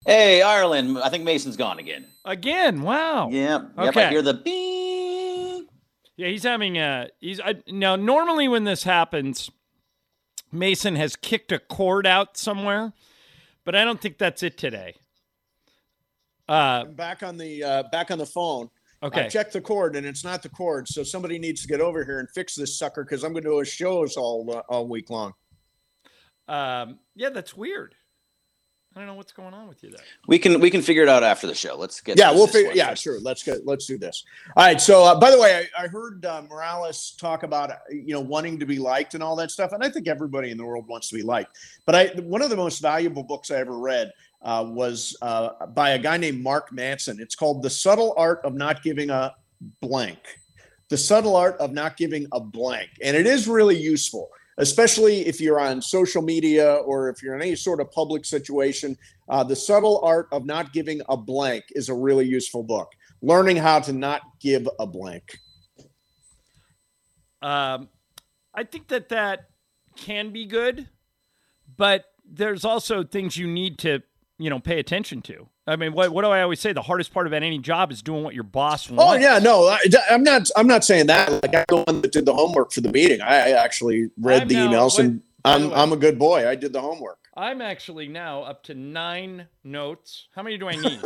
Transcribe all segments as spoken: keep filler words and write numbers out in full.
Hey, Ireland. I think Mason's gone again. Again? Wow. Yep. Okay. Yep, I hear the beep. Yeah, he's having a. He's I, now. Normally, when this happens, Mason has kicked a cord out somewhere, but I don't think that's it today. Uh, I'm back on the uh, back on the phone. Okay. I checked the cord, and it's not the cord. So somebody needs to get over here and fix this sucker because I'm going to do a shows all uh, all week long. Um, yeah, that's weird. I don't know what's going on with you there. We can we can figure it out after the show. Let's get. Yeah, we'll figure. Yeah, first. Sure. Let's get. Let's do this. All right. So, uh, by the way, I, I heard uh, Morales talk about you know wanting to be liked and all that stuff, and I think everybody in the world wants to be liked. But I one of the most valuable books I ever read uh, was uh, by a guy named Mark Manson. It's called "The Subtle Art of Not Giving a Blank." The Subtle Art of Not Giving a Blank, and it is really useful, especially if you're on social media or if you're in any sort of public situation. Uh, the Subtle Art of Not Giving a Blank is a really useful book. Learning how to not give a blank. Um, I think that that can be good, but there's also things you need to, you know, pay attention to. I mean, what, what do I always say? The hardest part about any job is doing what your boss wants. Oh yeah, no, I, I'm not. I'm not saying that. Like I'm the one that did the homework for the meeting. I actually read I'm the now, emails, what, and I'm I'm a good boy. I did the homework. I'm actually now up to nine notes. How many do I need?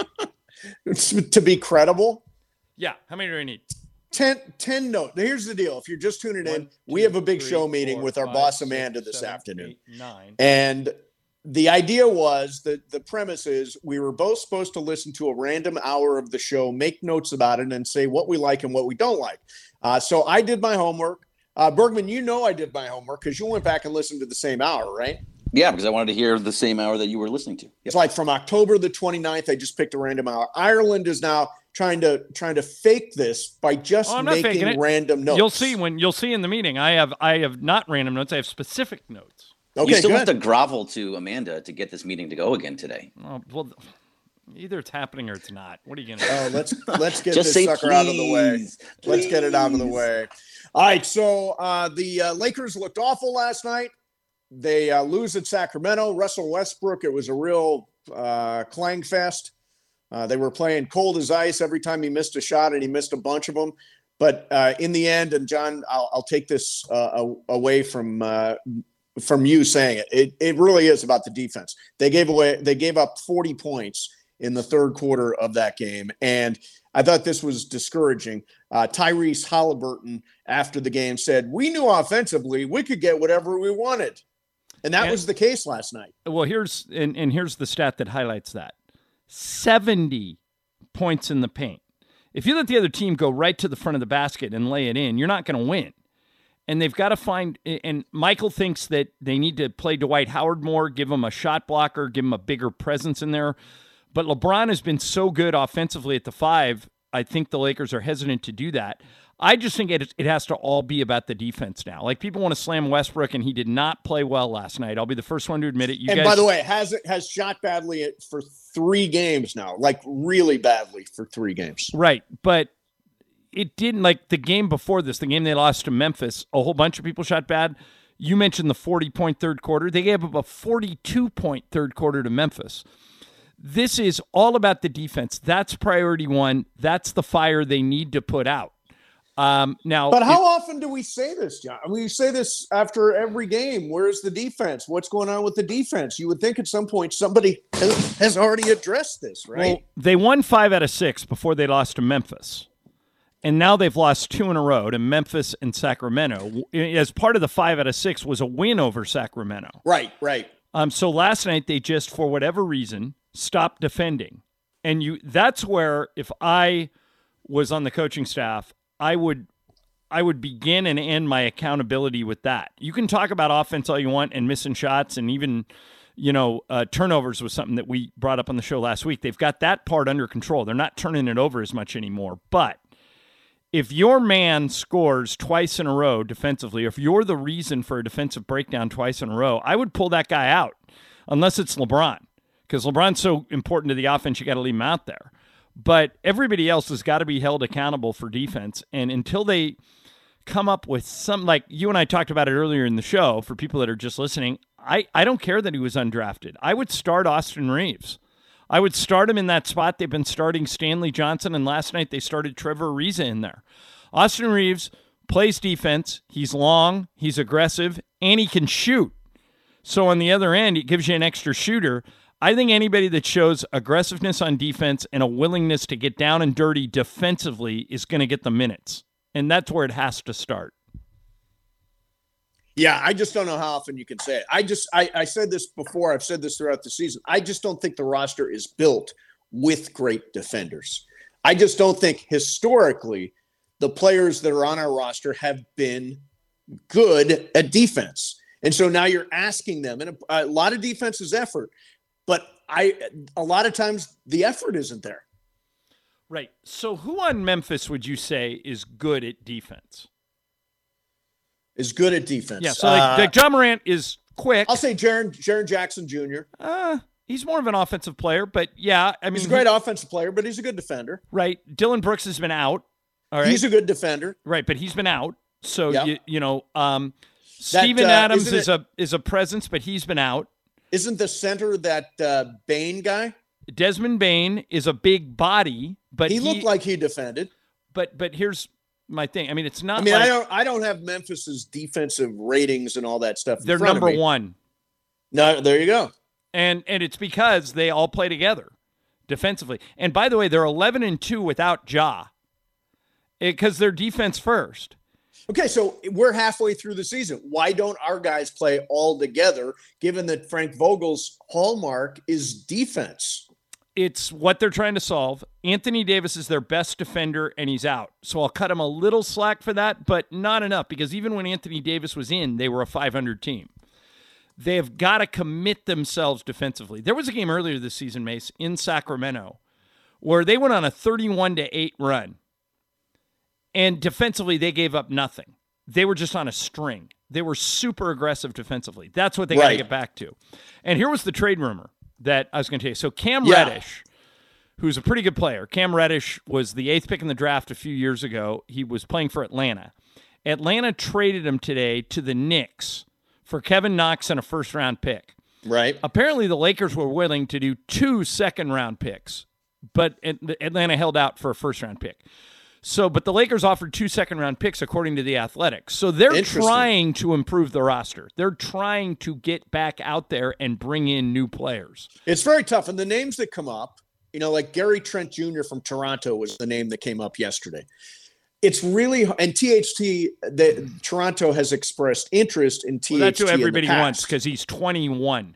To be credible? Yeah. How many do I need? ten, ten notes. Here's the deal. If you're just tuning One, in, two, we have a big three, show meeting four, with our five, boss six, Amanda this seven, afternoon. eight, nine. And the idea was that the premise is we were both supposed to listen to a random hour of the show, make notes about it, and say what we like and what we don't like. Uh, so I did my homework. Uh, Bergman, you know I did my homework because you went back and listened to the same hour, right? Yeah, because I wanted to hear the same hour that you were listening to. Yep. It's like from October the twenty-ninth, I just picked a random hour. Ireland is now trying to trying to fake this by just Oh, I'm not faking making it. random notes. You'll see when you'll see in the meeting. I have I have not random notes. I have specific notes. Okay, you still good. have to grovel to Amanda to get this meeting to go again today. Oh, well, either it's happening or it's not. What are you gonna? Oh, let's let's get Just this say sucker out of the way. please, Let's get it out of the please. way. All right, so uh, the uh, Lakers looked awful last night. They uh, lose at Sacramento. Russell Westbrook, it was a real uh, clang fest. Uh, they were playing cold as ice every time he missed a shot, and he missed a bunch of them. But uh, in the end, and John, I'll, I'll take this uh, away from uh, from you saying it. it. It really is about the defense. They gave away, they gave up forty points in the third quarter of that game, and I thought this was discouraging. Uh, Tyrese Halliburton, after the game, said, "We knew offensively we could get whatever we wanted." And that And- was the case last night. Well, here's and, and here's the stat that highlights that: seventy points in the paint. If you let the other team go right to the front of the basket and lay it in, you're not going to win. And they've got to find. And Michael thinks that they need to play Dwight Howard more, give him a shot blocker, give him a bigger presence in there. But LeBron has been so good offensively at the five. I think the Lakers are hesitant to do that. I just think it it has to all be about the defense now. Like, people want to slam Westbrook, and he did not play well last night. I'll be the first one to admit it. You and guys, by the way, has has shot badly for three games now, like really badly for three games. right, but it didn't, like the game before this, the game they lost to Memphis, a whole bunch of people shot bad. You mentioned the forty-point third quarter. They gave up a forty-two point third quarter to Memphis. This is all about the defense. That's priority one. That's the fire they need to put out. Um, now, But how it- often do we say this, John? We say this after every game. Where's the defense? What's going on with the defense? You would think at some point somebody has, has already addressed this, right? Well, they won five out of six before they lost to Memphis. And now they've lost two in a row to Memphis and Sacramento. As part of the five out of six was a win over Sacramento. right, right. Um, so last night they just, for whatever reason, stopped defending. And you that's where, if I was on the coaching staff, I would I would begin and end my accountability with that. You can talk about offense all you want and missing shots and even, you know, uh, turnovers was something that we brought up on the show last week. They've got that part under control. They're not turning it over as much anymore. But if your man scores twice in a row defensively, if you're the reason for a defensive breakdown twice in a row, I would pull that guy out, unless it's LeBron, because LeBron's so important to the offense, you got to leave him out there. But everybody else has got to be held accountable for defense, and until they come up with some, like you and I talked about it earlier in the show, for people that are just listening, I, I don't care that he was undrafted. I would start Austin Reeves. I would start him in that spot. They've been starting Stanley Johnson, and last night they started Trevor Ariza in there. Austin Reeves plays defense. He's long, he's aggressive, and he can shoot. So on the other end, it gives you an extra shooter. I think anybody that shows aggressiveness on defense and a willingness to get down and dirty defensively is going to get the minutes. And that's where it has to start. Yeah, I just don't know how often you can say it. I just, I, I said this before. I've said this throughout the season. I just don't think the roster is built with great defenders. I just don't think historically the players that are on our roster have been good at defense. And so now you're asking them, and a, a lot of defense is effort, but I, a lot of times the effort isn't there. Right. So who on Memphis would you say is good at defense? Is good at defense. Yeah, so like, uh, like John Morant is quick. I'll say Jaren, Jaren Jackson Junior Uh, he's more of an offensive player, but yeah, I mean, he's a great he, offensive player, but he's a good defender. Right. Dylan Brooks has been out. All right. He's a good defender. Right, but he's been out. So Yep. you you know, um, That, Steven uh, Adams isn't is it- a is a presence, but he's been out. Isn't the center that uh, Bain guy? Desmond Bain is a big body, but He he, looked like he defended. But but here's my thing. I mean, it's not. I mean, like I don't. I don't have Memphis's defensive ratings and all that stuff. in they're front of number me. one, No, there you go. and and it's because they all play together defensively. And by the way, they're eleven and two without Ja, because they're defense first. Okay, so we're halfway through the season. Why don't our guys play all together, given that Frank Vogel's hallmark is defense? It's what they're trying to solve. Anthony Davis is their best defender, and he's out. So I'll cut him a little slack for that, but not enough, because even when Anthony Davis was in, they were a five hundred team. They have got to commit themselves defensively. There was a game earlier this season, Mace, in Sacramento, where they went on a thirty-one to eight run, and defensively they gave up nothing. They were just on a string. They were super aggressive defensively. That's what they got to Right. get back to. And here was the trade rumor that I was going to tell you. So Cam Yeah. Reddish, who's a pretty good player. Cam Reddish was the eighth pick in the draft a few years ago. He was playing for Atlanta. Atlanta traded him today to the Knicks for Kevin Knox and a first-round pick. Right. Apparently, the Lakers were willing to do two second-round picks, but Atlanta held out for a first-round pick. So, but the Lakers offered two second-round picks, according to the Athletics. So they're Interesting. trying to improve the roster. They're trying to get back out there and bring in new players. It's very tough. And the names that come up, you know, like Gary Trent Junior from Toronto was the name that came up yesterday. It's really, and T H T, the, Toronto has expressed interest in T H T. Well, that's who in the everybody past. wants because he's twenty-one.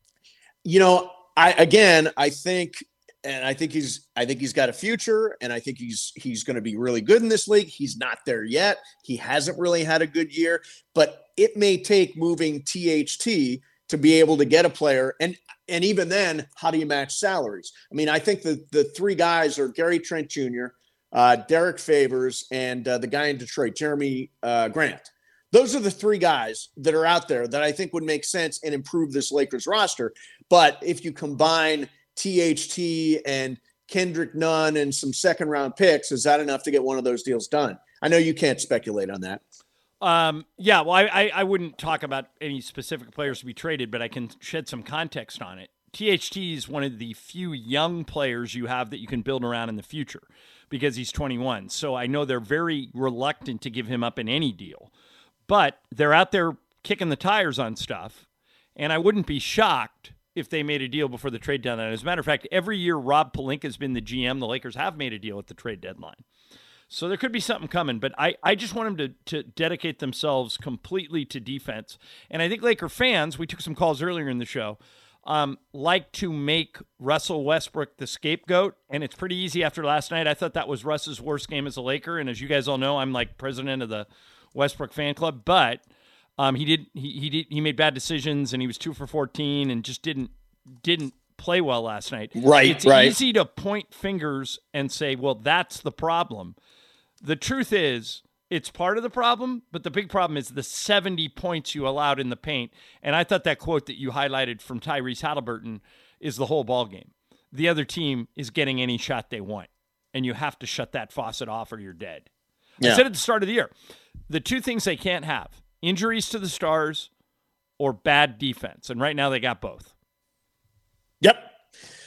You know, I again, I think, and I think he's, I think he's got a future, and I think he's he's going to be really good in this league. He's not there yet. He hasn't really had a good year, but it may take moving T H T to be able to get a player, and and even then, how do you match salaries? I mean, I think the the three guys are Gary Trent Junior, uh, Derek Favors, and uh, the guy in Detroit, Jeremy uh, Grant. Those are the three guys that are out there that I think would make sense and improve this Lakers roster. But if you combine T H T and Kendrick Nunn and some second round picks, is that enough to get one of those deals done? I know you can't speculate on that. Um, yeah, well, I, I, I wouldn't talk about any specific players to be traded, but I can shed some context on it. T H T is one of the few young players you have that you can build around in the future because he's twenty-one. So I know they're very reluctant to give him up in any deal, but they're out there kicking the tires on stuff. And I wouldn't be shocked if they made a deal before the trade deadline. As a matter of fact, every year Rob Pelinka has been the G M. The Lakers have made a deal at the trade deadline. So there could be something coming, but I, I just want them to, to dedicate themselves completely to defense. And I think Laker fans, we took some calls earlier in the show, um, like to make Russell Westbrook the scapegoat. And it's pretty easy after last night. I thought that was Russ's worst game as a Laker. And as you guys all know, I'm like president of the Westbrook fan club, but um, he did he he did he made bad decisions and he was two for fourteen and just didn't didn't play well last night. Right, It's right. easy to point fingers and say, well, that's the problem. The truth is, it's part of the problem, but the big problem is the seventy points you allowed in the paint. And I thought that quote that you highlighted from Tyrese Halliburton is the whole ballgame. The other team is getting any shot they want, and you have to shut that faucet off or you're dead. Yeah. I said at the start of the year, the two things they can't have, injuries to the stars or bad defense. And right now they got both. Yep.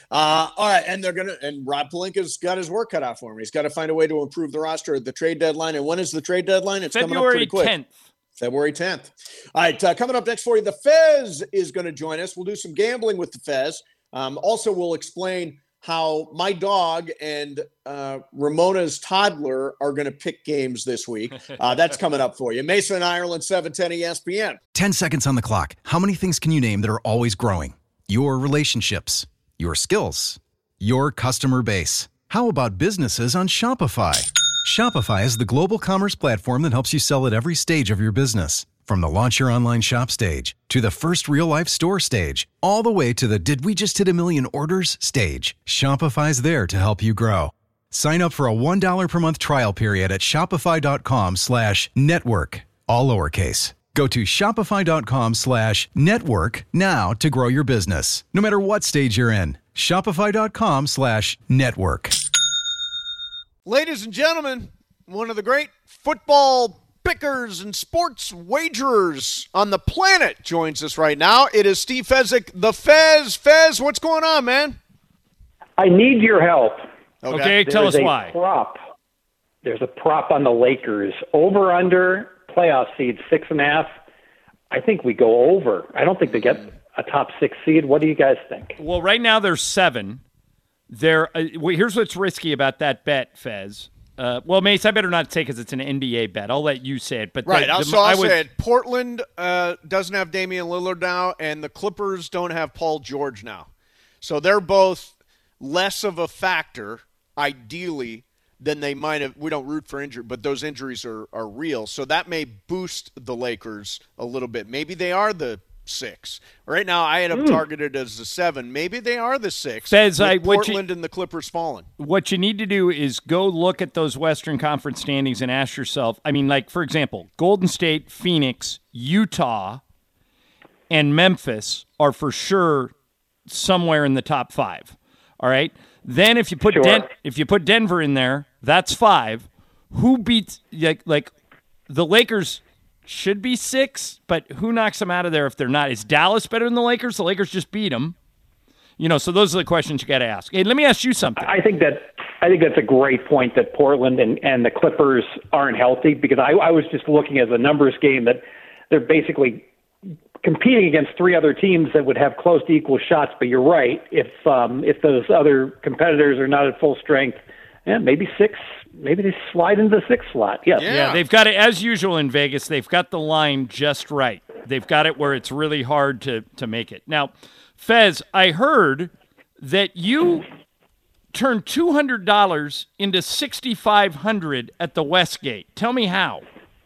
Uh, all right, and they're gonna and Rob Pelinka's got his work cut out for him. He's got to find a way to improve the roster at the trade deadline. And when is the trade deadline? It's coming up pretty quick. February tenth. February tenth. All right, uh, coming up next for you, the Fez is going to join us. We'll do some gambling with the Fez. Um, also, we'll explain how my dog and uh, Ramona's toddler are going to pick games this week. Uh, that's coming up for you. Mason, Ireland, seven ten E S P N. ten seconds on the clock. How many things can you name that are always growing? Your relationships, your skills, your customer base. How about businesses on Shopify? Shopify is the global commerce platform that helps you sell at every stage of your business. From the launch your online shop stage to the first real life store stage, all the way to the did we just hit a million orders stage. Shopify's there to help you grow. Sign up for a one dollar per month trial period at shopify.com slash network, all lowercase. Go to shopify.com slash network now to grow your business, no matter what stage you're in. Shopify.com slash network. Ladies and gentlemen, one of the great football pickers and sports wagerers on the planet joins us right now. It is Steve Fezzik, the Fez. Fez, what's going on, man? I need your help. Okay, okay tell us a why. Prop. There's a prop on the Lakers. Over under playoff seed, six and a half. I think we go over. I don't think they get a top six seed. What do you guys think? Well, right now there's seven. There. Uh, well, here's what's risky about that bet, Fez. Uh, well, Mace, I better not say because it's an N B A bet. I'll let you say it. But right, the, I'll, the, so I'll I would, say it. Portland uh, doesn't have Damian Lillard now, and the Clippers don't have Paul George now. So they're both less of a factor, ideally, than they might have. We don't root for injury, but those injuries are, are real. So that may boost the Lakers a little bit. Maybe they are the six. Right now, I had them mm. targeted as the seven. Maybe they are the six. Fez, I, Portland you, and the Clippers falling. What you need to do is go look at those Western Conference standings and ask yourself, I mean, like, for example, Golden State, Phoenix, Utah, and Memphis are for sure somewhere in the top five. All right? Then if you put sure. Den- if you put Denver in there, that's five. Who beats like like the Lakers should be six, but who knocks them out of there if they're not? Is Dallas better than the Lakers? The Lakers just beat them. You know, so those are the questions you got to ask. Hey, let me ask you something. I think that I think that's a great point that Portland and, and the Clippers aren't healthy because I, I was just looking at the numbers game that they're basically competing against three other teams that would have close to equal shots. But you're right. If um, if those other competitors are not at full strength, yeah, maybe six. Maybe they slide into the sixth slot. Yes. Yeah. yeah, they've got it as usual in Vegas. They've got the line just right. They've got it where it's really hard to to make it. Now, Fez, I heard that you turned two hundred dollars into sixty-five hundred dollars at the Westgate. Tell me how.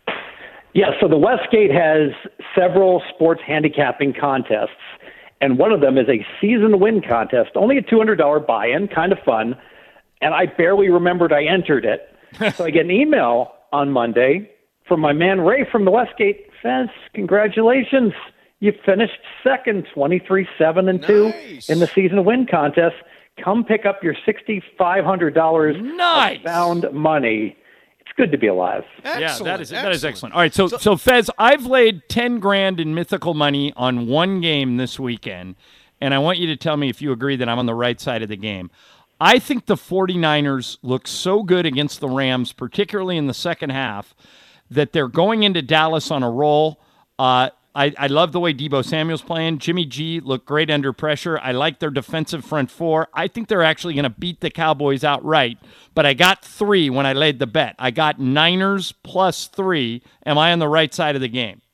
Yeah, so the Westgate has several sports handicapping contests, and one of them is a season win contest, only a two hundred dollars buy-in, kind of fun, and I barely remembered I entered it. So I get an email on Monday from my man Ray from the Westgate. Fez, congratulations. You finished second, twenty-three, seven, and two nice. in the season win contest. Come pick up your sixty-five hundred dollars nice. of found money. It's good to be alive. Excellent, yeah, that is excellent. that is excellent. All right, so, so so Fez, I've laid ten grand in mythical money on one game this weekend, and I want you to tell me if you agree that I'm on the right side of the game. I think the 49ers look so good against the Rams, particularly in the second half, that they're going into Dallas on a roll. Uh, I, I love the way Deebo Samuel's playing. Jimmy G looked great under pressure. I like their defensive front four. I think they're actually going to beat the Cowboys outright, but I got three when I laid the bet. I got Niners plus three. Am I on the right side of the game?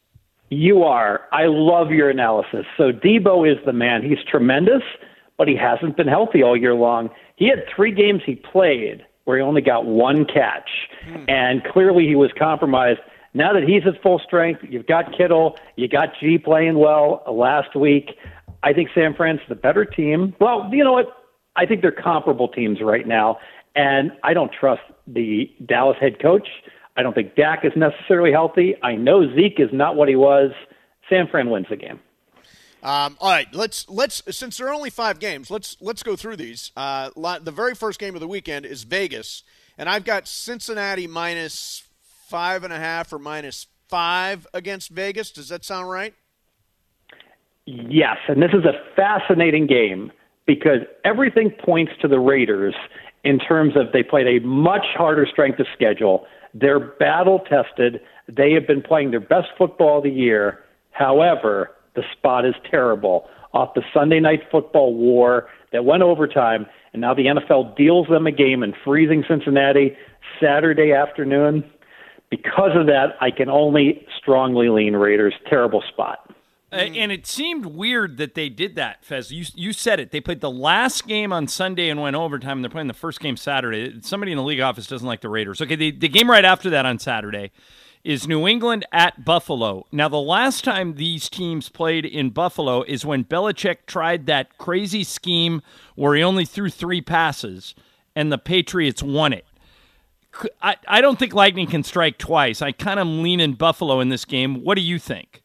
You are. I love your analysis. So Deebo is the man. He's tremendous, but he hasn't been healthy all year long. He had three games he played where he only got one catch, hmm. and clearly he was compromised. Now that he's at full strength, you've got Kittle, you got G playing well last week. I think San Fran's the better team. Well, you know what? I think they're comparable teams right now, and I don't trust the Dallas head coach. I don't think Dak is necessarily healthy. I know Zeke is not what he was. San Fran wins the game. Um, all right, let's let's since there are only five games, let's let's go through these. Uh, the very first game of the weekend is Vegas, and I've got Cincinnati minus five and a half or minus five against Vegas. Does that sound right? Yes, and this is a fascinating game because everything points to the Raiders in terms of they played a much harder strength of schedule. They're battle-tested. They have been playing their best football of the year. However, the spot is terrible. Off the Sunday Night Football war that went overtime, and now the N F L deals them a game in freezing Cincinnati Saturday afternoon. Because of that, I can only strongly lean Raiders. Terrible spot. Uh, and it seemed weird that they did that, Fez. You you said it. They played the last game on Sunday and went overtime. And they're playing the first game Saturday. Somebody in the league office doesn't like the Raiders. Okay, the, the game right after that on Saturday is New England at Buffalo. Now, the last time these teams played in Buffalo is when Belichick tried that crazy scheme where he only threw three passes, and the Patriots won it. I, I don't think lightning can strike twice. I kind of lean in Buffalo in this game. What do you think?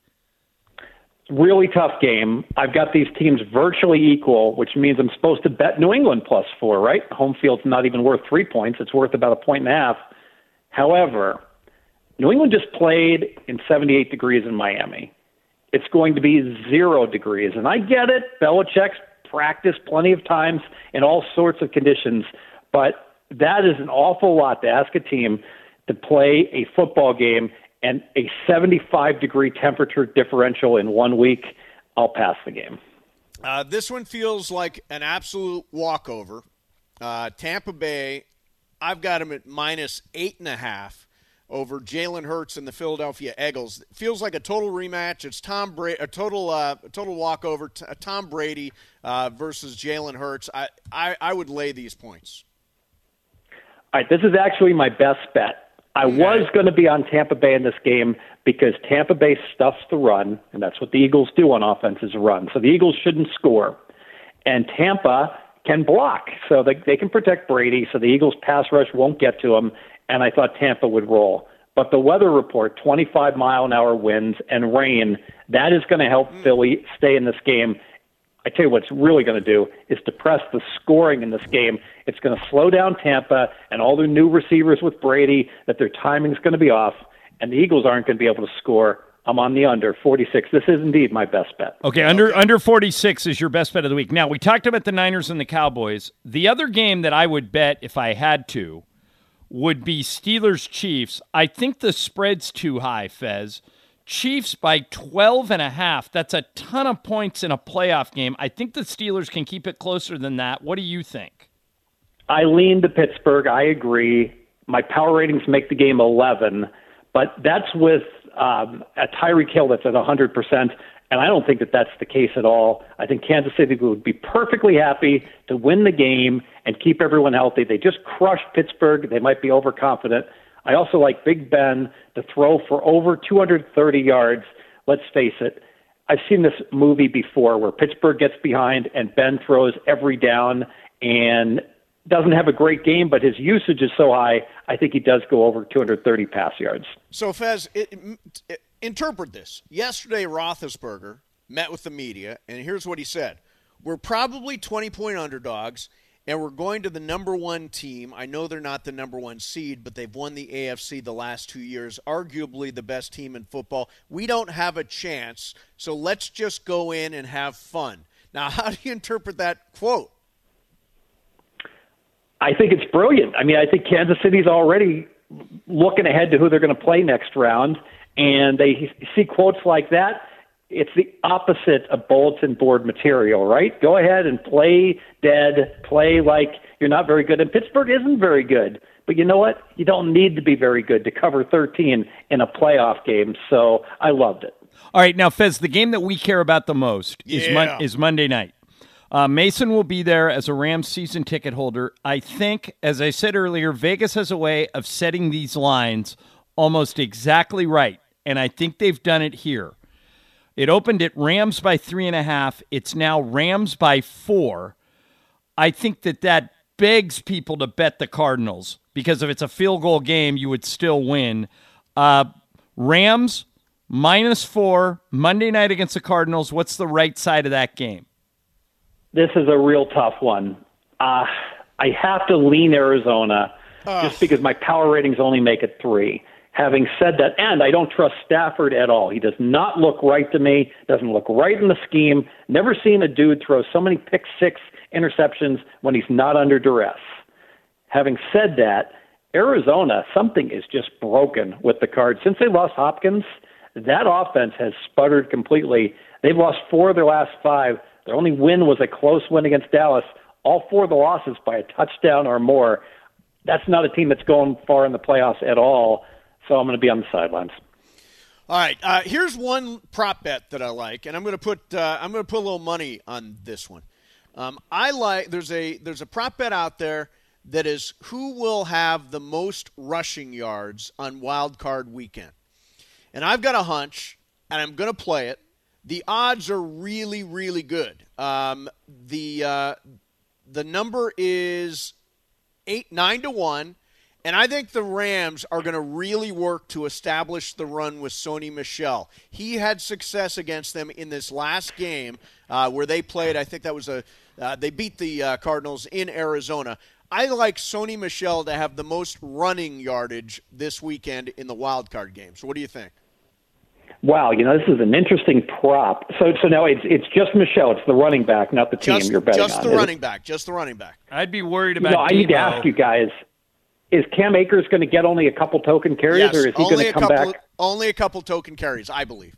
Really tough game. I've got these teams virtually equal, which means I'm supposed to bet New England plus four, right? Home field's not even worth three points. It's worth about a point and a half. However, New England just played in seventy-eight degrees in Miami. It's going to be zero degrees. And I get it. Belichick's practiced plenty of times in all sorts of conditions. But that is an awful lot to ask a team to play a football game and a seventy-five degree temperature differential in one week. I'll pass the game. Uh, this one feels like an absolute walkover. Uh, Tampa Bay, I've got them at minus eight and a half over Jalen Hurts and the Philadelphia Eagles. It feels like a total rematch. It's Tom Brady, a total, uh, total walkover. T- Tom Brady uh, versus Jalen Hurts. I, I, I would lay these points. All right, this is actually my best bet. I was going to be on Tampa Bay in this game because Tampa Bay stuffs the run, and that's what the Eagles do on offense is run. So the Eagles shouldn't score. And Tampa can block, so they, they can protect Brady, so the Eagles' pass rush won't get to him, and I thought Tampa would roll. But the weather report, twenty-five mile an hour winds and rain, that is going to help mm. Philly stay in this game. I tell you what's really going to do is depress the scoring in this game. It's going to slow down Tampa and all their new receivers with Brady, that their timing is going to be off, and the Eagles aren't going to be able to score. I'm on the under forty-six. This is indeed my best bet. Okay, under under forty-six is your best bet of the week. Now, we talked about the Niners and the Cowboys. The other game that I would bet if I had to would be Steelers-Chiefs. I think the spread's too high, Fez. Chiefs by twelve and a half. That's a ton of points in a playoff game. I think the Steelers can keep it closer than that. What do you think? I lean to Pittsburgh. I agree. My power ratings make the game eleven, but that's with um, a Tyreek Hill that's at one hundred percent, and I don't think that that's the case at all. I think Kansas City would be perfectly happy to win the game and keep everyone healthy. They just crushed Pittsburgh. They might be overconfident. I also like Big Ben to throw for over two hundred thirty yards. Let's face it, I've seen this movie before where Pittsburgh gets behind and Ben throws every down and doesn't have a great game, but his usage is so high, I think he does go over two hundred thirty pass yards. So, Fez, it, it, interpret this. Yesterday, Roethlisberger met with the media, and here's what he said. We're probably twenty-point underdogs, and we're going to the number one team. I know they're not the number one seed, but they've won the A F C the last two years, arguably the best team in football. We don't have a chance, so let's just go in and have fun. Now, how do you interpret that quote? I think it's brilliant. I mean, I think Kansas City's already looking ahead to who they're going to play next round, and they see quotes like that. It's the opposite of bulletin board material, right? Go ahead and play dead, play like you're not very good. And Pittsburgh isn't very good. But you know what? You don't need to be very good to cover thirteen in a playoff game. So I loved it. All right, now, Fez, the game that we care about the most yeah. is, Mon- is Monday night. Uh, Mason will be there as a Rams season ticket holder. I think, as I said earlier, Vegas has a way of setting these lines almost exactly right, and I think they've done it here. It opened at Rams by three and a half. It's now Rams by four. I think that that begs people to bet the Cardinals because if it's a field goal game, you would still win. Uh, Rams minus four, Monday night against the Cardinals. What's the right side of that game? This is a real tough one. Uh, I have to lean Arizona uh. just because my power ratings only make it three. Having said that, and I don't trust Stafford at all. He does not look right to me, doesn't look right in the scheme. Never seen a dude throw so many pick six interceptions when he's not under duress. Having said that, Arizona, something is just broken with the Cards. Since they lost Hopkins, that offense has sputtered completely. They've lost four of their last five. Their only win was a close win against Dallas. All four of the losses by a touchdown or more. That's not a team that's going far in the playoffs at all. So I'm going to be on the sidelines. All right. Uh, here's one prop bet that I like, and I'm going to put uh, I'm going to put a little money on this one. Um, I like there's a there's a prop bet out there that is who will have the most rushing yards on Wild Card Weekend, and I've got a hunch, and I'm going to play it. The odds are really really good. Um, the uh, the number is eight nine to one. And I think the Rams are going to really work to establish the run with Sony Michel. He had success against them in this last game uh, where they played. I think that was a uh, they beat the uh, Cardinals in Arizona. I like Sony Michel to have the most running yardage this weekend in the wild card games. What do you think? Wow, you know, this is an interesting prop. So so now it's it's just Michel. It's the running back, not the team just, you're betting just on. the Is running it? back. Just the running back. I'd be worried about You know, I need to ask you guys, is Cam Akers going to get only a couple token carries, Yes, or is he only going to a come couple, back? Only a couple token carries, I believe.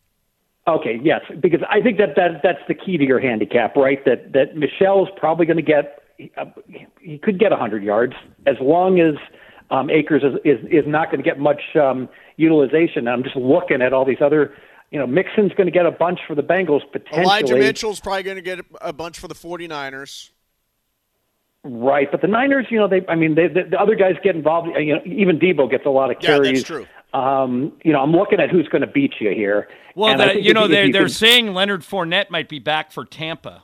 Okay, yes, because I think that, that that's the key to your handicap, right? That that Michel's probably going to get uh, he could get one hundred yards as long as um, Akers is, is is not going to get much um, utilization. I'm just looking at all these other, you know, Mixon's going to get a bunch for the Bengals potentially. Elijah Mitchell's probably going to get a bunch for the 49ers. Right, but the Niners, you know, they I mean, they, the, the other guys get involved. You know, even Debo gets a lot of carries. Yeah, that's true. Um, you know, I'm looking at who's going to beat you here. Well, And I the, think you if know, if they're, you they're could- saying Leonard Fournette might be back for Tampa.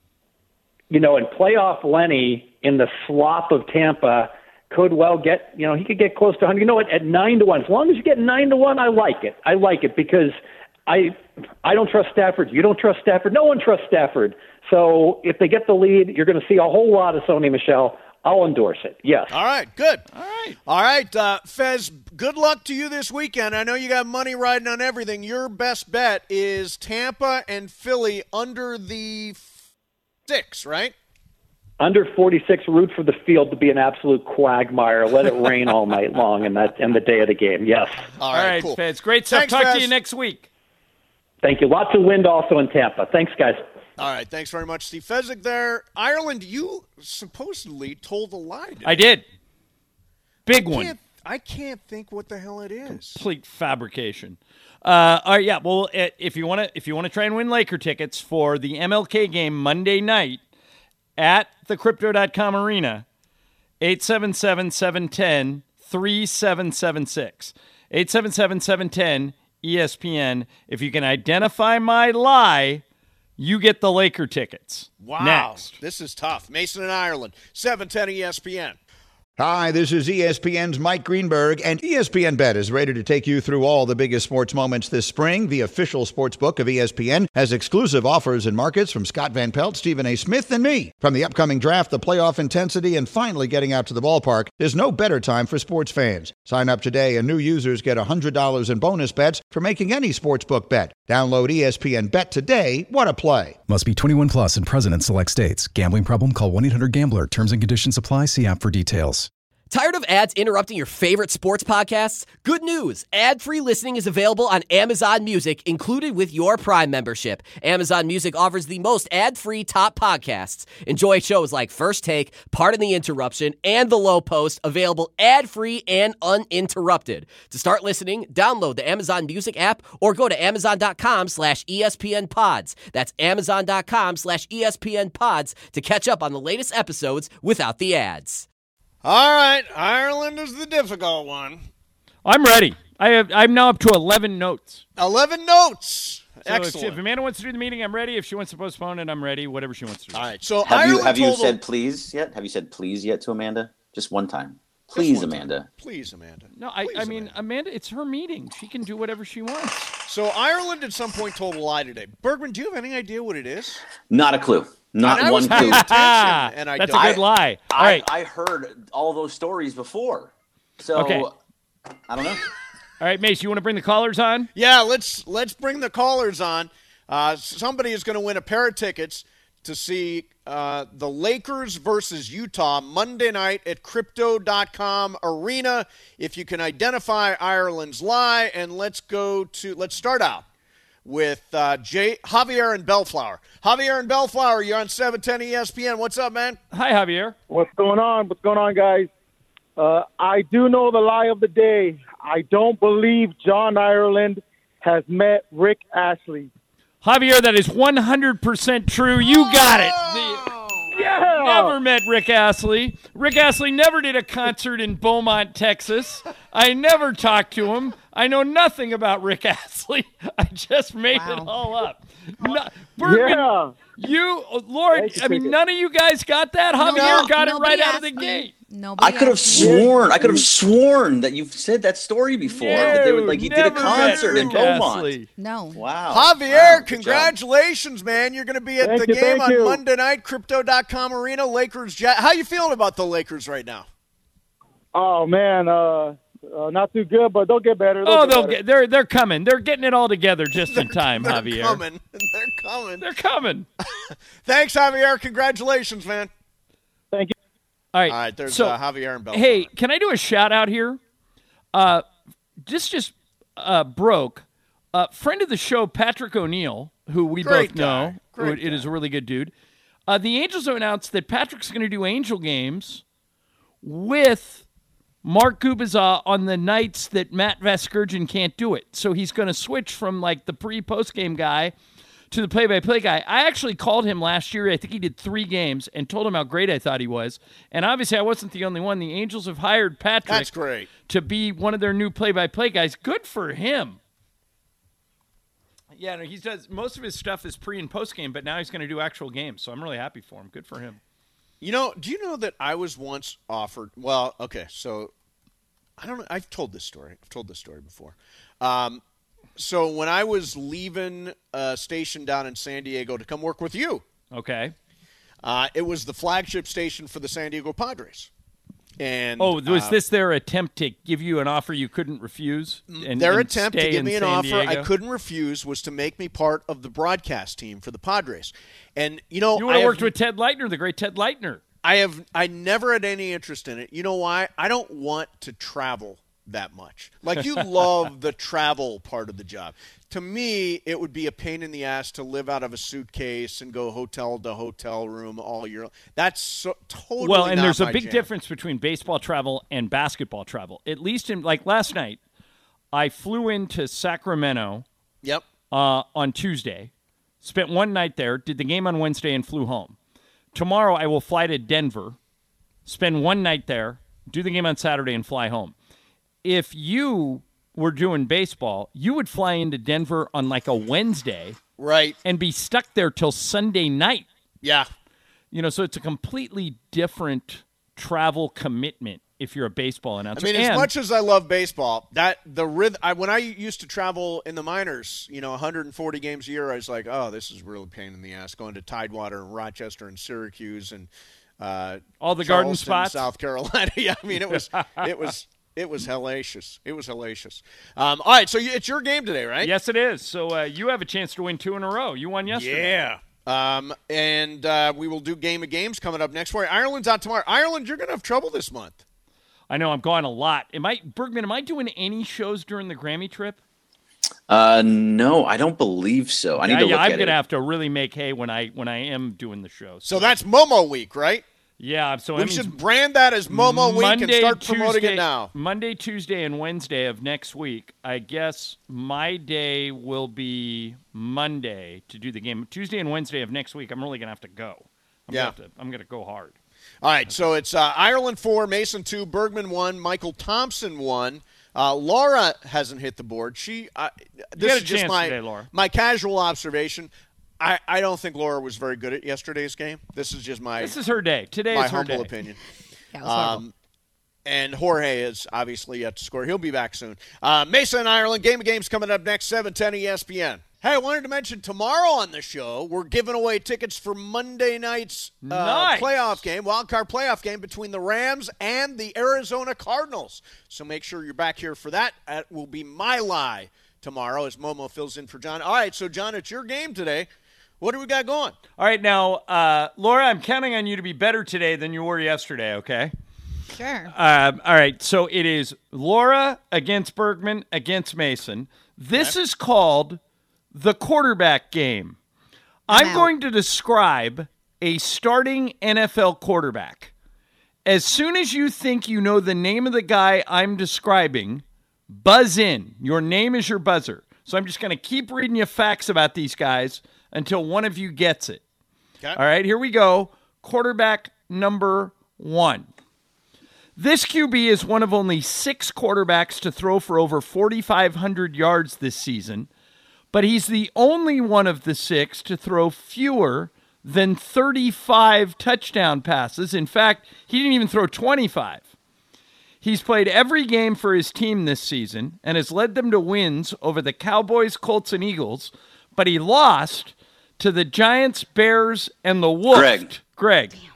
you know, and playoff Lenny in the slop of Tampa could well get, you know, he could get close to one hundred. You know what? At nine to one, as long as you get nine to one, I like it. I like it because I I don't trust Stafford. You don't trust Stafford. No one trusts Stafford. So if they get the lead, you're going to see a whole lot of Sony Michel. I'll endorse it. Yes. All right, good. All right. All right, uh, Fez, good luck to you this weekend. I know you got money riding on everything. Your best bet is Tampa and Philly under the f- six, right? Under forty-six, root for the field to be an absolute quagmire. Let it rain all night long and that and the day of the game. Yes. All All right, right, cool. Fez. Great stuff. Thanks, Talk Fez. to you next week. Thank you. Lots of wind also in Tampa. Thanks, guys. All right, thanks very much, Steve Fezzik there. Ireland, you supposedly told a lie today. I did. Big I one. can't, I can't think what the hell it is. Complete fabrication. Uh, all right, yeah. Well, uh, if you want to, if you want to try and win Laker tickets for the M L K game Monday night at the Crypto dot com arena, eight seven seven, seven one zero, three seven seven six. eight seven seven, seven one zero, E S P N. If you can identify my lie, you get the Laker tickets. Wow, Next. this is tough. Mason in Ireland, seven ten E S P N. Hi, this is E S P N's Mike Greenberg, and E S P N Bet is ready to take you through all the biggest sports moments this spring. The official sports book of E S P N has exclusive offers and markets from Scott Van Pelt, Stephen A. Smith, and me. From the upcoming draft, the playoff intensity, and finally getting out to the ballpark, there's no better time for sports fans. Sign up today, and new users get one hundred dollars in bonus bets for making any sportsbook bet. Download E S P N Bet today. What a play. Must be twenty-one plus and present in select states. Gambling problem? Call one eight hundred gambler. Terms and conditions apply. See app for details. Tired of ads interrupting your favorite sports podcasts? Good news. Ad-free listening is available on Amazon Music, included with your Prime membership. Amazon Music offers the most ad-free top podcasts. Enjoy shows like First Take, Pardon the Interruption, and The Low Post, available ad-free and uninterrupted. To start listening, download the Amazon Music app or go to amazon.com slash ESPN pods. That's amazon.com slash ESPN pods to catch up on the latest episodes without the ads. All right, Ireland is the difficult one. I'm ready. I have. I'm now up to eleven notes. eleven notes. So if, Excellent. if Amanda wants to do the meeting, I'm ready. If she wants to postpone it, I'm ready. Whatever she wants to do. All right, so Have Ireland you have you told said please yet? Have you said please yet to Amanda? Just one time. Please, one time. Amanda. Please, Amanda. No, I, Please, I mean, Amanda. Amanda, it's her meeting. She can do whatever she wants. So Ireland at some point told a lie today. Bergman, do you have any idea what it is? Not a clue. Not And I one was clue. paying attention, and I That's don't. a good lie. All I, right. I heard all those stories before. So Okay. I don't know. All right, Mace, you want to bring the callers on? Yeah, let's let's bring the callers on. Uh, somebody is going to win a pair of tickets to see uh, the Lakers versus Utah Monday night at Crypto dot com Arena. If you can identify Ireland's lie, and let's go to let's start out with uh, Jay, Javier and Bellflower. Javier and Bellflower, you're on seven ten E S P N. What's up, man? Hi, Javier. What's going on? What's going on, guys? Uh, I do know the lie of the day. I don't believe John Ireland has met Rick Astley. Javier, that is one hundred percent true. You got it. The, Yeah! never met Rick Astley. Rick Astley never did a concert in Beaumont, Texas. I never talked to him. I know nothing about Rick Astley. I just made Wow. it all up. No, Bergman, Yeah. you, Lord, Thank you, I mean, Cricket. none of you guys got that. Javier No, got it Nobody right out of the asked me. gate. Nobody I could have asked me. sworn. I could have sworn that you've said that story before. that they would like he did a never met concert in Rick Beaumont. Astley. No. Wow. Javier, Wow, good congratulations, man. You're going to be at Thank the you, game thank on you. Monday night, Crypto dot com Arena, Lakers. Jazz. How you feeling about the Lakers right now? Oh, man. Uh, uh, not too good, but they'll get better. They'll Oh, get they'll better. get they're they're coming. They're getting it all together just in time, They're Javier. coming. They're coming. They're coming. Thanks, Javier. Congratulations, man. Thank you. All right. All right, there's so, uh, Javier and Bell. hey, can I do a shout out here? Uh, this just uh, broke. Uh, friend of the show, Patrick O'Neill, who we Great both know, guy. Great who- it is a really good dude. Uh, the Angels have announced that Patrick's going to do Angel games with Mark Gubicza on the nights that Matt Vasgersian can't do it. So he's going to switch from like the pre-post game guy to the play-by-play guy. I actually called him last year. I think he did three games and told him how great I thought he was. And obviously I wasn't the only one. The Angels have hired Patrick That's great. to be one of their new play-by-play guys. Good for him. Yeah, no, he does most of his stuff is pre and post game, but now he's going to do actual games. So I'm really happy for him. Good for him. You know, do you know that I was once offered? Well, okay, so I don't know. I've told this story. I've told this story before. Um, so when I was leaving a station down in San Diego to come work with you, Okay. uh, it was the flagship station for the San Diego Padres. And Oh, was uh, this their attempt to give you an offer you couldn't refuse? And, their and attempt to stay give in me an San offer I Diego? couldn't refuse was to make me part of the broadcast team for the Padres. And you know, You would I have have- worked with Ted Leitner, the great Ted Leitner. I have I never had any interest in it. You know why? I don't want to travel that much. Like you love the travel part of the job. To me, it would be a pain in the ass to live out of a suitcase and go hotel to hotel room all year. That's so, totally Well, and not there's a my big jam. difference between baseball travel and basketball travel. At least in like last night, I flew into Sacramento Yep. uh, on Tuesday, spent one night there, did the game on Wednesday, and flew home. Tomorrow, I will fly to Denver, spend one night there, do the game on Saturday, and fly home. If you were doing baseball, you would fly into Denver on like a Wednesday Right. and be stuck there till Sunday night. Yeah. You know, so it's a completely different travel commitment if you're a baseball I announcer. mean, as And- much as I love baseball, that the rhythm. I, when I used to travel in the minors, you know, one hundred forty games a year, I was like, oh, this is really a pain in the ass going to Tidewater and Rochester and Syracuse and uh, All the garden Charleston, spots? South Carolina. Yeah, I mean, it was it was it was hellacious. It was hellacious. Um, all right, so you, it's your game today, right? Yes, it is. So uh, you have a chance to win two in a row. You won yesterday. Yeah. Um, and uh, we will do Game of Games coming up next week. Ireland's out tomorrow. Ireland, you're going to have trouble this month. I know I'm gone a lot. Am I, Bergman, am I doing any shows during the Grammy trip? Uh, no, I don't believe so. I need yeah, to yeah, look I'm at gonna it. have to really make hay when I when I am doing the shows. So that's Momo Week, right? Yeah, so We that means should brand that as Momo Week and Monday, start promoting Tuesday, it now. Monday, Tuesday, and Wednesday of next week. I guess my day will be Monday to do the game. Tuesday and Wednesday of next week, I'm really gonna have to go. I'm Yeah. gonna have to, I'm gonna go hard. All right, so it's uh, Ireland four, Mason two, Bergman one, Michael Thompson one. Uh, Laura hasn't hit the board. She uh, this had a is just chance my today, Laura. my casual observation. I, I don't think Laura was very good at yesterday's game. This is just my This is her day. Today my is her humble day. opinion. Yeah, it was horrible. Um, and Jorge is obviously yet to score. He'll be back soon. Uh, Mesa and Ireland, Game of Games coming up next, seven ten E S P N. Hey, I wanted to mention tomorrow on the show, we're giving away tickets for Monday night's uh, Nice. playoff game, wild card playoff game between the Rams and the Arizona Cardinals. So make sure you're back here for that. That will be my lie tomorrow as Momo fills in for John. All right, so, John, it's your game today. What do we got going? All right, now, uh, Laura, I'm counting on you to be better today than you were yesterday, okay? Sure. Um, all right, so it is Laura against Bergman against Mason. This okay. is called the quarterback game. I'm, I'm going to describe a starting N F L quarterback. As soon as you think you know the name of the guy I'm describing, buzz in. Your name is your buzzer. So I'm just going to keep reading you facts about these guys until one of you gets it. Okay. All right, here we go. Quarterback number one. This Q B is one of only six quarterbacks to throw for over forty-five hundred yards this season, but he's the only one of the six to throw fewer than thirty-five touchdown passes. In fact, he didn't even throw twenty-five. He's played every game for his team this season and has led them to wins over the Cowboys, Colts, and Eagles, but he lost to the Giants, Bears, and the Wolves. Greg. Greg. Damn.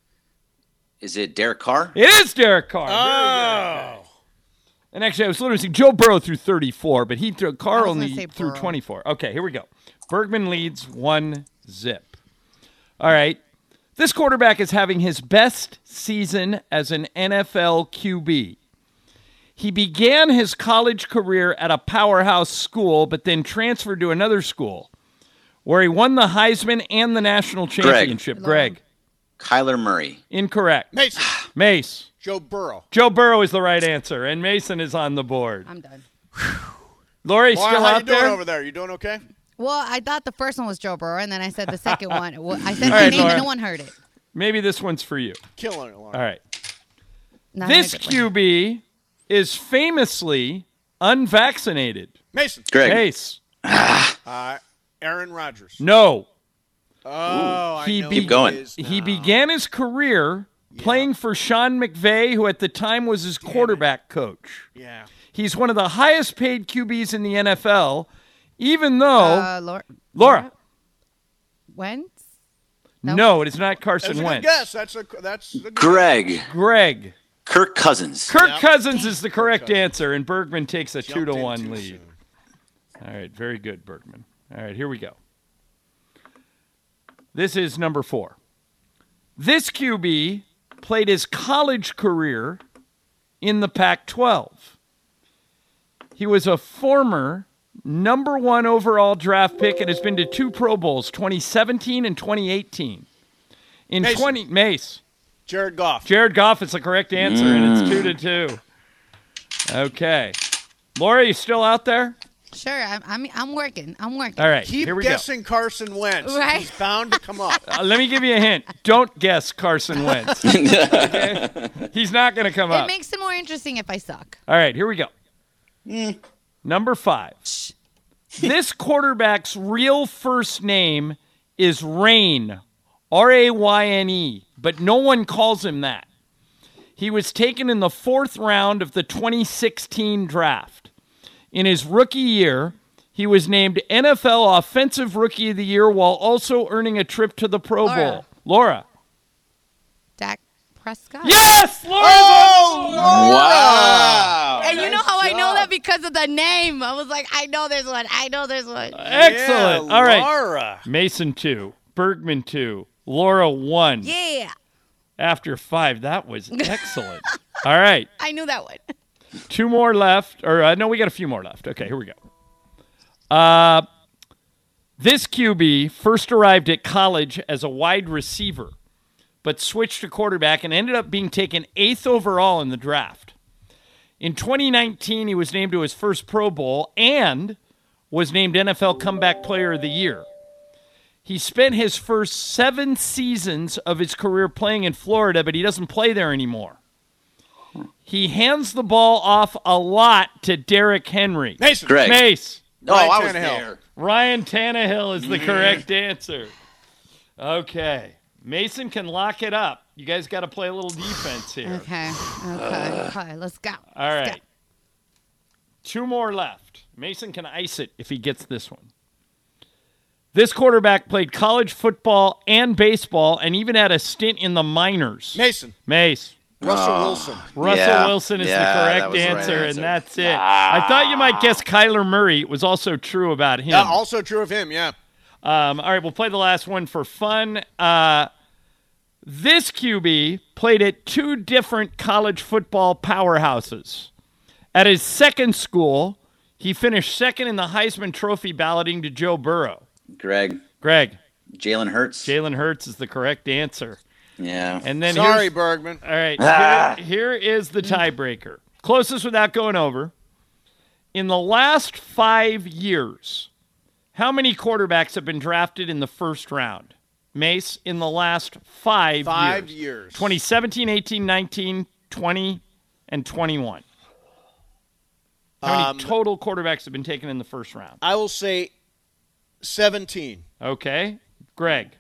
Is it Derek Carr? It is Derek Carr. Oh. And actually, I was literally saying Joe Burrow threw thirty-four, but he threw Carr only threw Burrow. twenty-four. Okay, here we go. Bergman leads one zip. All right. This quarterback is having his best season as an N F L Q B. He began his college career at a powerhouse school, but then transferred to another school, where he won the Heisman and the national championship. Greg. Greg. Kyler Murray. Incorrect. Mason. Mace. Joe Burrow. Joe Burrow is the right answer, and Mason is on the board. I'm done. Lori, Well, still how out you doing there? over there? You doing okay? Well, I thought the first one was Joe Burrow, and then I said the second one. Well, I said All the right, name, Laura. and no one heard it. Maybe this one's for you. Killing it, Lauren. All right. Not in a This good way. Q B is famously unvaccinated. Mason. Greg. Case. Uh, Aaron Rodgers. No. Oh, He I know be- who Keep going. it is He now. began his career playing for Sean McVay, who at the time was his quarterback coach. Yeah. He's one of the highest paid Q Bs in the N F L, even though Uh, Laura. Laura. Wentz? No, no. it is not Carson That's a good Wentz. guess. That's a that's a good Greg. Greg. Kirk Cousins. Kirk Yep. Cousins is the correct Cousins. answer, and Bergman takes a Jumped two to in one too lead. soon. All right, very good, Bergman. All right, here we go. This is number four. This Q B played his college career in the Pac twelve. He was a former number one overall draft pick and has been to two Pro Bowls, twenty seventeen and twenty eighteen. In Mason. twenty Mace. Jared Goff. Jared Goff is the correct answer, and it's two to two. Okay. Laura, you still out there? Sure, I'm, I'm, I'm working. I'm working. All right, Keep here we guessing Carson Wentz. Right. He's bound to come up. go. Uh, let me give you a hint. Don't guess Carson Wentz. Okay? He's not going to come It up. makes it more interesting if I suck. All right, here we go. Number five. This quarterback's real first name is Rain, R A Y N E, but no one calls him that. He was taken in the fourth round of the twenty sixteen draft. In his rookie year, he was named N F L Offensive Rookie of the Year while also earning a trip to the Pro Laura. Bowl. Laura. Dak Prescott. Yes! Laura's Oh, on- Wow. And you Nice know how I know job. that because of the name. I was like, I know there's one. I know there's one. Excellent. Yeah, All right. Laura. Mason two, Bergman two, Laura one. Yeah, After five, that was excellent. All right. I knew that one. Two more left. Or, uh, no, we got a few more left. Okay, here we go. Uh, this Q B first arrived at college as a wide receiver, but switched to quarterback and ended up being taken eighth overall in the draft. In twenty nineteen, he was named to his first Pro Bowl and was named N F L Comeback Player of the Year. He spent his first seven seasons of his career playing in Florida, but he doesn't play there anymore. He hands the ball off a lot to Derrick Henry. Mason. Greg. Mace. Oh, Ryan I was Tannehill. there. Ryan Tannehill is the correct answer. Okay. Mason can lock it up. You guys got to play a little defense here. Okay, okay, okay. Let's go. All Let's right. Two more left. Mason can ice it if he gets this one. This quarterback played college football and baseball and even had a stint in the minors. Mason. Mace. Russell Oh. Wilson. Russell Yeah. Wilson is Yeah, the that correct was the right answer, answer. and that's it. I thought you might guess Kyler Murray. It was also true about him. Yeah, also true of him, yeah. Um, all right, we'll play the last one for fun. Uh, this Q B played at two different college football powerhouses. At his second school, he finished second in the Heisman Trophy balloting to Joe Burrow. Greg. Greg. Jalen Hurts. Jalen Hurts is the correct answer. Yeah. And then Sorry, here's- Bergman. All right, Ah. here, here is the tiebreaker. Closest without going over. In the last five years, how many quarterbacks have been drafted in the first round? Mace, in the last five, Five years. years. twenty seventeen, eighteen, nineteen, twenty, and twenty-one. How many Um, total quarterbacks have been taken in the first round? I will say seventeen. Okay. Greg.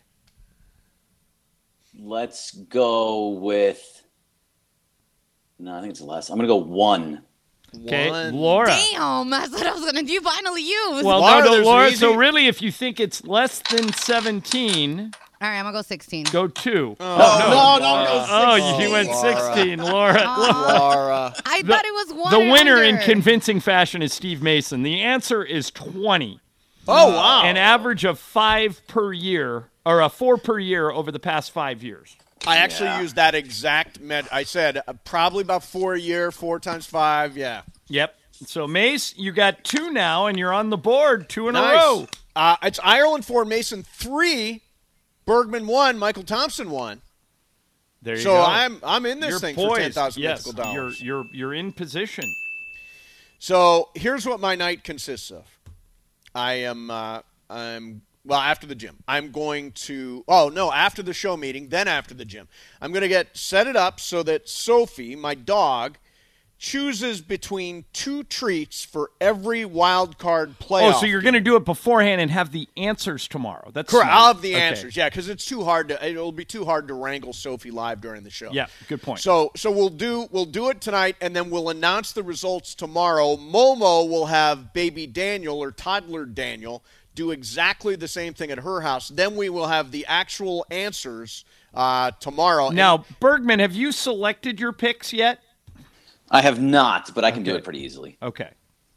Let's go with. No, I think it's less. I'm going to go one. Okay. One. Laura. Damn, that's what I was gonna do. Finally, use. Well, Laura, no, no, there's an Laura. So easy- really, if you think it's less than seventeen, All right, I'm gonna go sixteen. go two. Oh, no, no, no, Oh, sixteen. you went Laura. sixteen, Laura. Laura. I The- thought it was one. The or winner in under. convincing fashion is Steve Mason. The answer is twenty. Oh, wow. An average of five per year, or a four per year over the past five years. I actually Yeah. used that exact med. I said uh, probably about four a year, four times five. Yeah. Yep. So, Mace, you got two now, and you're on the board, two in a Nice. row. Uh, it's Ireland four, Mason three, Bergman one, Michael Thompson one. There you So go. I'm I'm in this you're thing poised. for ten thousand yes, mythical dollars. You're, you're, you're in position. So here's what my night consists of. I am uh, I'm well after the gym. I'm going to oh no after the show meeting, then after the gym. I'm going to get set it up so that Sophie, my dog, chooses between two treats for every wild card playoff. Oh, so you're going to do it beforehand and have the answers tomorrow. That's Correct. smart. I'll have the Okay. answers. Yeah, because it's too hard to. It'll be too hard to wrangle Sophie live during the show. Yeah, good point. So, so we'll do we'll do it tonight, and then we'll announce the results tomorrow. Momo will have baby Daniel or toddler Daniel do exactly the same thing at her house. Then we will have the actual answers uh, tomorrow. Now, Bergman, have you selected your picks yet? I have not, but I can do Okay. it pretty easily. Okay.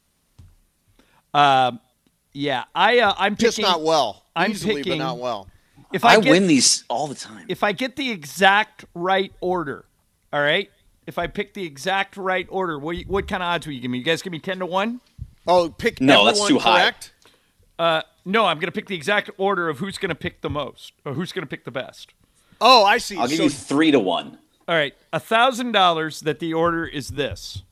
Um, yeah, I uh, I'm just picking, not well. I'm Easily, picking- but not well. If I, I get, win these all the time. if I get the exact right order, all right. If I pick the exact right order, what you- what kind of odds will you give me? You guys give me ten to one? Oh, pick No, that's everyone too high. correct? Uh, no, I'm going to pick the exact order of who's going to pick the most or who's going to pick the best. Oh, I see. I'll give so you three to one. All right, a thousand dollars. That the order is this: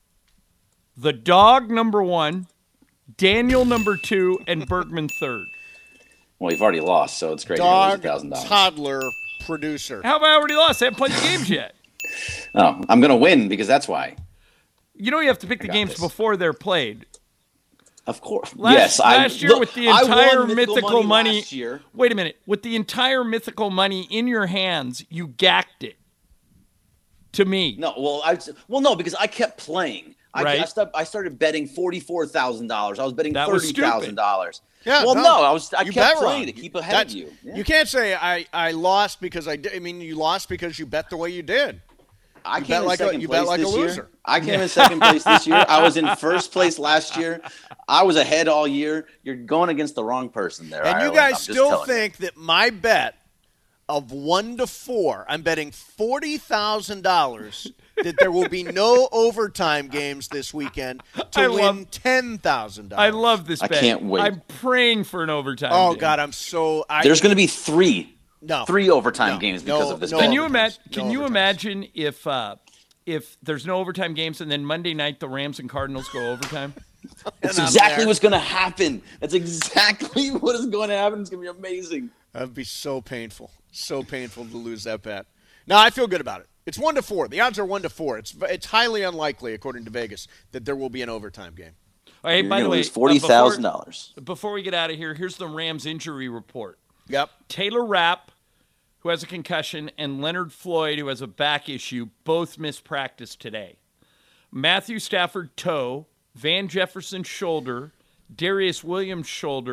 the dog number one, Daniel number two, and Bergman third. Well, you've already lost, so it's great. dog, a thousand dollars. toddler, producer. How have I already lost? I haven't played the games yet. Oh, I'm gonna win because that's why. You know you have to pick the got games this. before they're played. Of course. Last, yes, I last year look, with the I entire won mythical money. last year. Wait a minute. With the entire mythical money in your hands, you gacked it. To me. No, well, I well no because I kept playing. I, Right. I, start, I started betting forty-four thousand dollars. I was betting That was thirty stupid. thousand dollars. Yeah, Well, no, no, I was. I you kept bet playing wrong. to keep ahead That's- of you. Yeah. You can't say I, I lost because I did. I mean, you lost because you bet the way you did. I You came bet in like a- second you place bet like a this year. loser. I came in second place this year. I was in first place last year. I was ahead all year. You're going against the wrong person there. And you Ireland. guys I'm just still telling you. think that my bet of one to four, I'm betting forty thousand dollars that there will be no overtime games this weekend to I win love- ten thousand dollars. I love this I bet. can't wait. I'm praying for an overtime. Oh game. God, I'm so. I, There's going to be three, no three overtime No. games because No. of this. No. bet. Can you overtimes. imagine? No Can you overtimes. imagine if uh, if there's no overtime games and then Monday night the Rams and Cardinals go overtime? That's And I'm exactly there. what's going to happen. That's exactly what is going to happen. It's going to be amazing. That'd be so painful, so painful to lose that bet. No, I feel good about it. It's one to four. The odds are one to four. It's it's highly unlikely, according to Vegas, that there will be an overtime game. All right, You're by going the to way, lose forty thousand uh, dollars. before, before we get out of here, here's the Rams injury report. Yep. Taylor Rapp, who has a concussion, and Leonard Floyd, who has a back issue, both missed practice today. Matthew Stafford, toe. Van Jefferson, shoulder. Darius Williams, shoulder.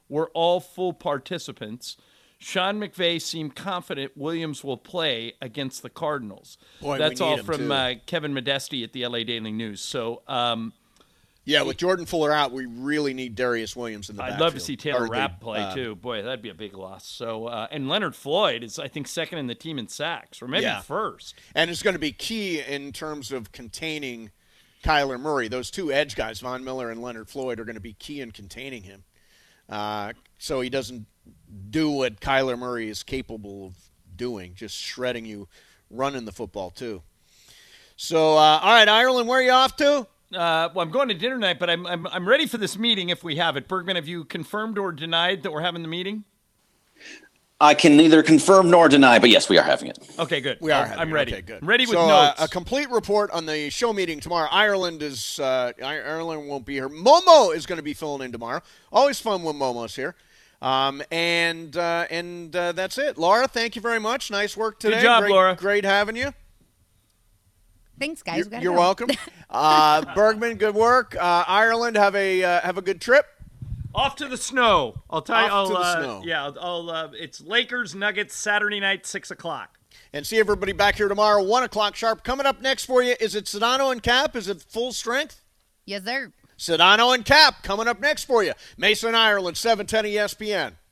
were all full participants. Sean McVay seemed confident Williams will play against the Cardinals. Boy, That's we need all him from too. uh, Kevin Modesti at the L A Daily News. So, um, yeah, with Jordan Fuller out, we really need Darius Williams in the I'd backfield. love to see Taylor Or the, Rapp play uh, too. Boy, that'd be a big loss. So, uh, and Leonard Floyd is, I think, second in the team in sacks, or maybe Yeah. first. And it's going to be key in terms of containing Kyler Murray. Those two edge guys, Von Miller and Leonard Floyd, are going to be key in containing him, uh, so he doesn't do what Kyler Murray is capable of doing, just shredding you, running the football too. So, uh, all right, Ireland, where are you off to? Uh, well, I'm going to dinner tonight, but I'm, I'm I'm ready for this meeting if we have it. Bergman, have you confirmed or denied that we're having the meeting? I can neither confirm nor deny, but yes, we are having it. Okay, good. We are. I'm, having I'm it. ready. Okay, good. I'm ready with so, uh, notes. a complete report on the show meeting tomorrow. Ireland is uh, Ireland won't be here. Momo is going to be filling in tomorrow. Always fun when Momo's here. Um, and uh, and uh, that's it. Laura, thank you very much. Nice work today. Good job, great, Laura. Great having you. Thanks, guys. You're, We gotta you're go. welcome. uh, Bergman, good work. Uh, Ireland, have a uh, have a good trip. Off to the snow. I'll tell you. Off I'll, to the uh, snow. Yeah, I'll. I'll uh, it's Lakers Nuggets Saturday night, six o'clock. And see everybody back here tomorrow, one o'clock sharp. Coming up next for you, is it Sedano and Cap? Is it full strength? Yes, sir. Sedano and Cap coming up next for you. Mason, Ireland, seven ten E S P N.